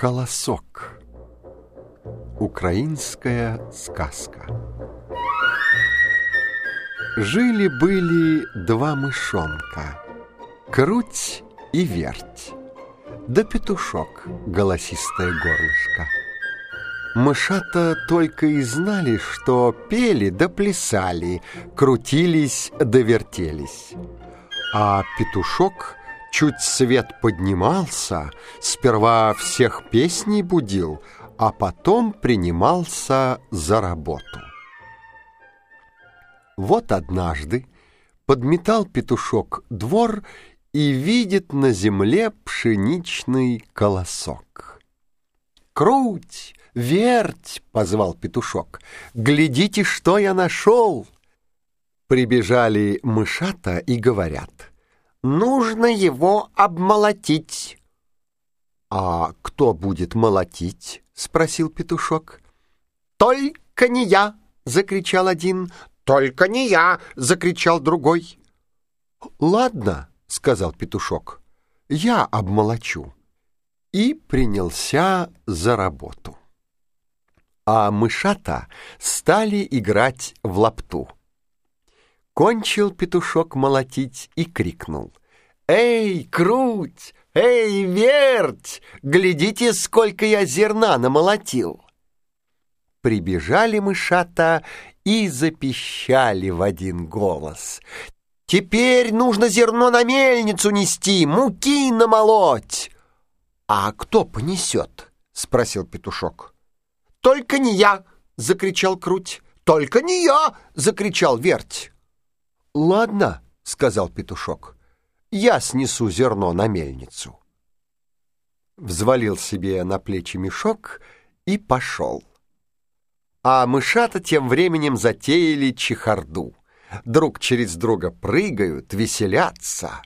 Колосок. Украинская сказка. Жили-были два мышонка, Круть и Верть, да петушок, голосистое горлышко. Мышата только и знали, что пели да плясали, крутились да вертелись. А петушок, чуть свет поднимался, сперва всех песней будил, а потом принимался за работу. Вот однажды подметал петушок двор и видит на земле пшеничный колосок. «Круть, Верть!» — позвал петушок. «Глядите, что я нашел!» Прибежали мышата и говорят: «Нужно его обмолотить». «А кто будет молотить?» — спросил петушок. «Только не я!» — закричал один. «Только не я!» — закричал другой. «Ладно», — сказал петушок, — «я обмолочу». И принялся за работу. А мышата стали играть в лапту. Кончил петушок молотить и крикнул: «Эй, Круть! Эй, Верть! Глядите, сколько я зерна намолотил!» Прибежали мышата и запищали в один голос: «Теперь нужно зерно на мельницу нести, муки намолоть!» «А кто понесет?» — спросил петушок. «Только не я!» — закричал Круть. «Только не я!» — закричал Верть. «Ладно», — сказал петушок, — «я снесу зерно на мельницу». Взвалил себе на плечи мешок и пошел. А мышата тем временем затеяли чехарду. Друг через друга прыгают, веселятся.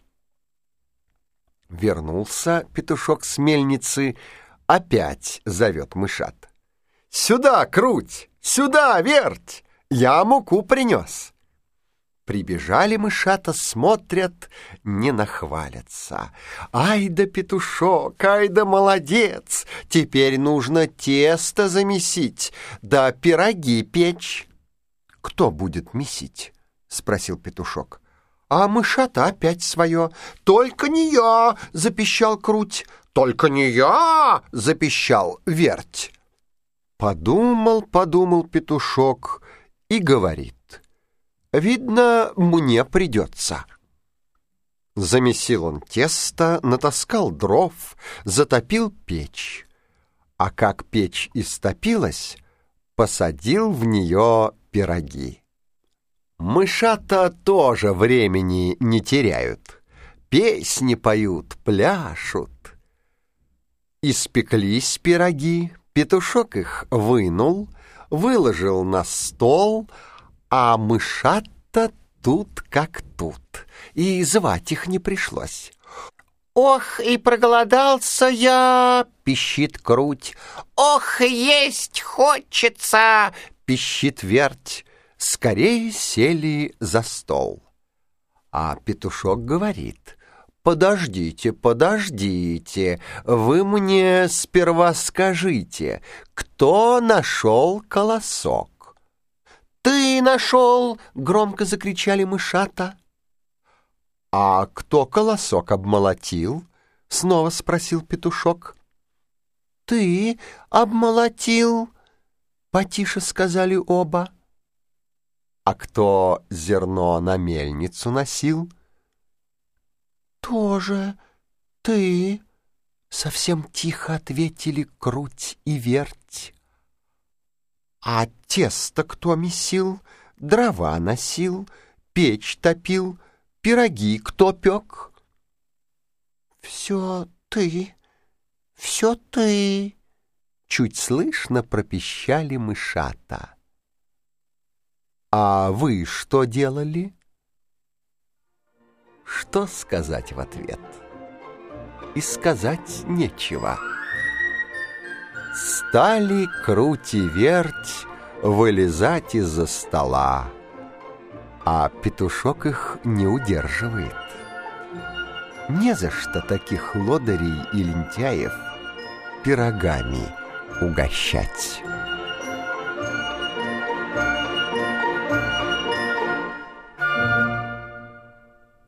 Вернулся петушок с мельницы, опять зовет мышат: «Сюда, Круть! Сюда, Верть! Я муку принес!» Прибежали мышата, смотрят, не нахвалятся. «Ай да петушок, ай да молодец! Теперь нужно тесто замесить, да пироги печь». «Кто будет месить?» — спросил петушок. А мышата опять свое. «Только не я!» — запищал Круть. «Только не я!» — запищал Верть. Подумал петушок и говорит: «Видно, мне придется». Замесил он тесто, натаскал дров, затопил печь. А как печь истопилась, посадил в нее пироги. Мышата тоже времени не теряют. Песни поют, пляшут. Испеклись пироги, петушок их вынул, выложил на стол, а мышата тут как тут, и звать их не пришлось. «Ох, и проголодался я!» — пищит Круть. «Ох, есть хочется!» — пищит Верть. Скорее сели за стол. А петушок говорит: «Подождите, подождите, вы мне сперва скажите, кто нашел колосок?» «Ты нашел!» — громко закричали мышата. «А кто колосок обмолотил?» — снова спросил петушок. «Ты обмолотил!» — потише сказали оба. «А кто зерно на мельницу носил?» «Тоже ты!» — совсем тихо ответили Круть и Верть. «А тесто кто месил, дрова носил, печь топил, пироги кто пек?» «Все ты, все ты!» — чуть слышно пропищали мышата. «А вы что делали?» Что сказать в ответ? И сказать нечего. Стали Круть и Верть вылезать из-за стола, а петушок их не удерживает. Не за что таких лодырей и лентяев пирогами угощать.